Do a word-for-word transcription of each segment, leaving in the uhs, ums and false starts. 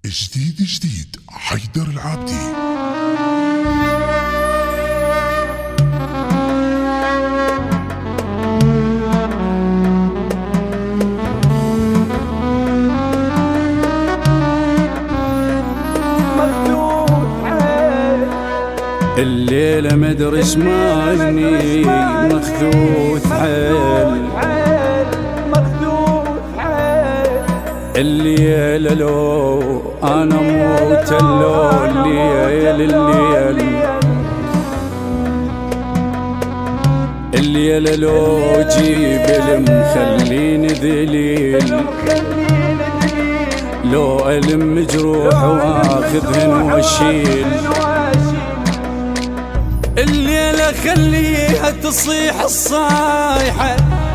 جديد جديد حيدر العابدي. الليلة مدري شمالني مخذوث حيل الليلة لو أنا موت اللو الليل الليل الليلة لو جيب المخليني ذليل لو ألم جروح واخذهن واشيل الليلة خليها تصيح الصايحة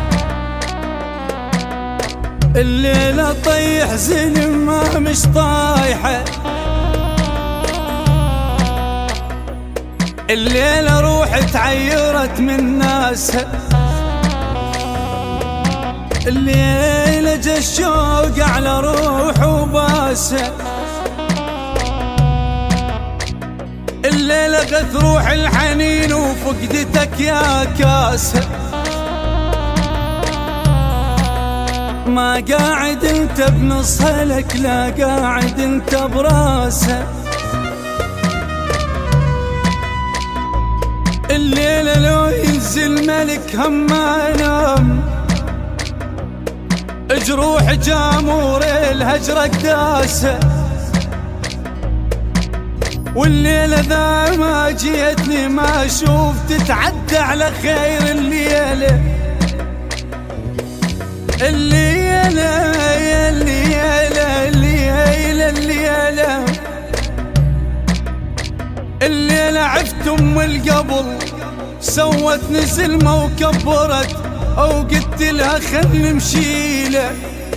الليلة طيح زين ما مش طايحة الليلة روح تعيرت من ناسها الليلة جا الشوق على روح وباسها الليلة غث روح الحنين وفقدتك يا كاسها ما قاعد انت بنصها لك لا قاعد انت براسها الليلة لو ينزل ملك هم ما ينام جروح جامور الهجرة قداسها والليلة ذا ما جيتني ما اشوف تتعدى على خير الليلة الليلة الليلة الليلة الليلة الليلة عفت ام القبل سوت نزلمة وكبرت او قلت لها خل نمشيله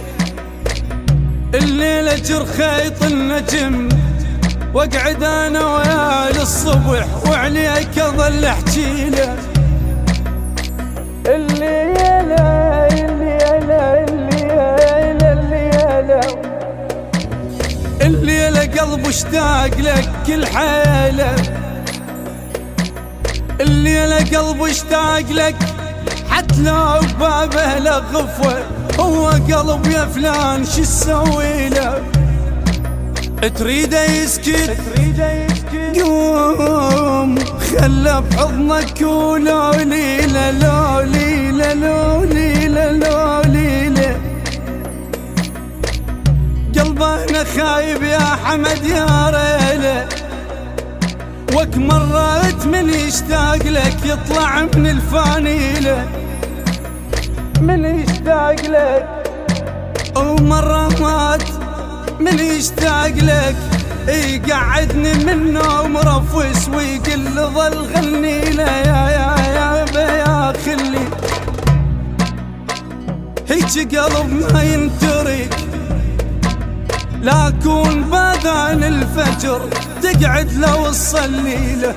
الليلة جر خيط النجم واقعد انا وياه للصبح وعليك اظل احجيله الليلة الليلة الليلة الليلة الليلة قلب اشتاق لك كل حيلة الليلة قلب اشتاق لك حتى لو بابه له غفوة هو قلب يا فلان شو تسوي له تريده يسكت قوم خله بحضنك ولو ليلة لو ليلة لو ليلة لو ليلة قلبه انا خايب يا حمد يا ريلة وك مرات من يشتاق لك يطلع من الفانيلة من يشتاق لك ومرات من يشتاق لك يقعدني من نوم رفوس ويقل ظل غني له يا يا يا بيا خلي هيك قلب ما ينترك لا اكون باذان الفجر تقعد لو تصلي له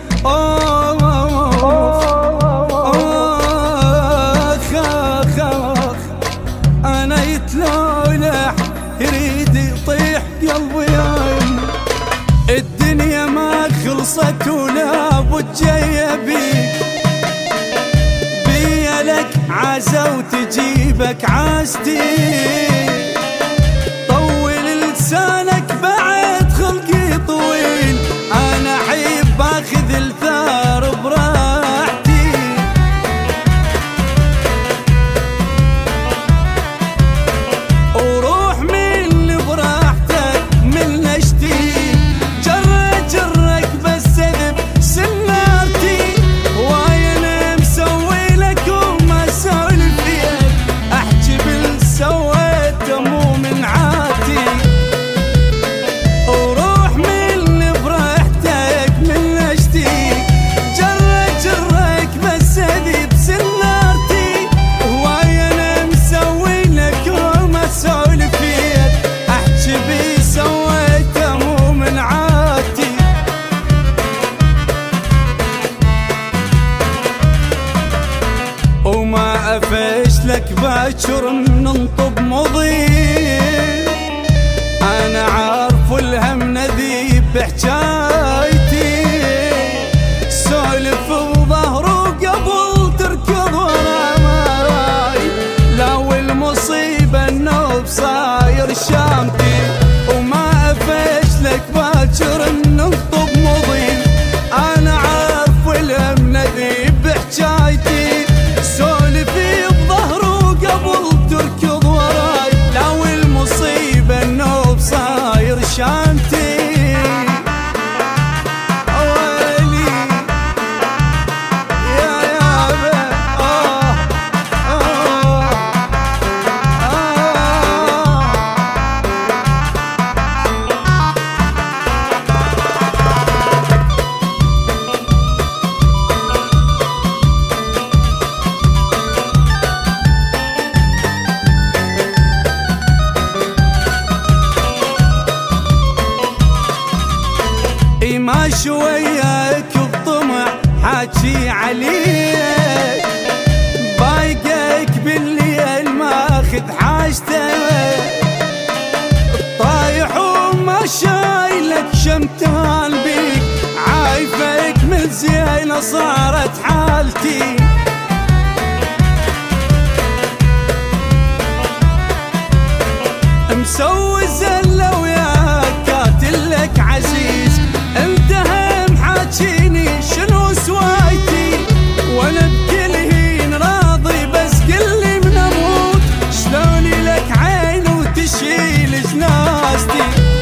اخ اخ اخ انا يتلولح يريد يطيح قلبي يا يمي الدنيا ما خلصت ولا بد جايه بيك بيا لك عزة وتجيبك عازتي طول لسانك بعد خلقي طويل انا احب اخذ الثار براحتي وروح من براحتك من نشتي جرك جرك بس اذب سنارتي وانا مسوي لك وما سولف فيك احكي بالسويته مو من عادتي وروح من براحتك من نشتي جرك جرك بس اذب سنارتي وانا مسوي لك وما سولف فيك احكي بسويته مو من عادتي وما افش لك باكر ننطب مضي انا عارف الهم بحجايتي سولف بظهره قبل تركض ورا ماي لو المصيبة النوب صاير شامتي وما افشلك باكر نخطب مضي انا عارف والهم ذيب بحجايتي سولفي بظهره قبل تركض وراي لو المصيبة النوب صاير شامتي ما شويك الطمع حاجي عليك بايقك بالليل ماخذ حاجته طايح وما شايلك شمتان بيك عايفك من زينة صارت حالتي مسوي زلة وياك قاتلك عزيز انت هم حاجيني شنو سوايتي وانا بكل هين راضي بس قلي من اموت شلوني لك عين وتشيل جنازتي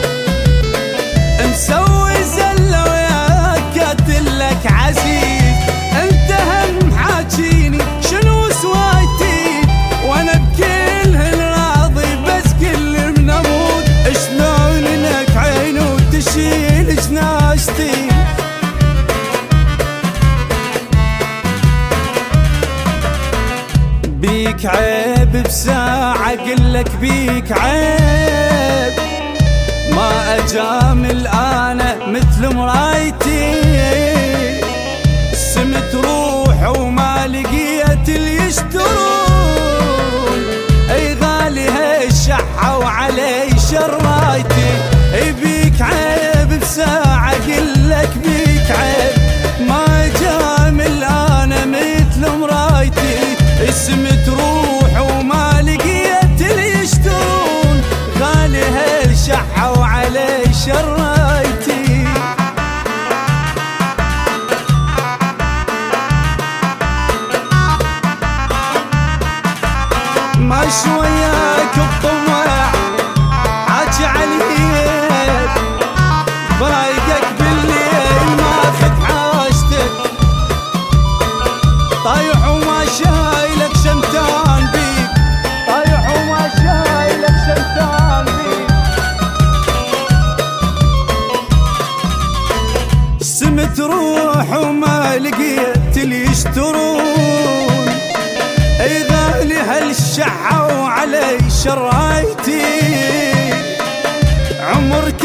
مسوي زلة وياك قاتلك عزيز انت هم حاجيني شنو سوايتي وانا بكل هين راضي بس قلي من اموت شلوني لك عين وتشيل جنازتي بيك عيب بساعة قلك بيك عيب ما أجامل أنا مثل مرايتي سمت روح وما لقيت اللي يشترون اي غالي هالشحة وعلي شرايتي اي بيك عيب بساعة قلك بيك عيب ما أجامل أنا مثل مرايتي اسمت روح وما لقيت اللي يشترون غالي هالشحة وعلي شرايتي ما شوياك الطمع حاجي عليك برايقك بالليل ماخذ حاجتك طايح وما شايلك شمتان بيك طايح وما شايلك شمتان بيك سمت روح وما لقيت اللي يشترون اي غالي هالشحة وعلي شرايتي عمرك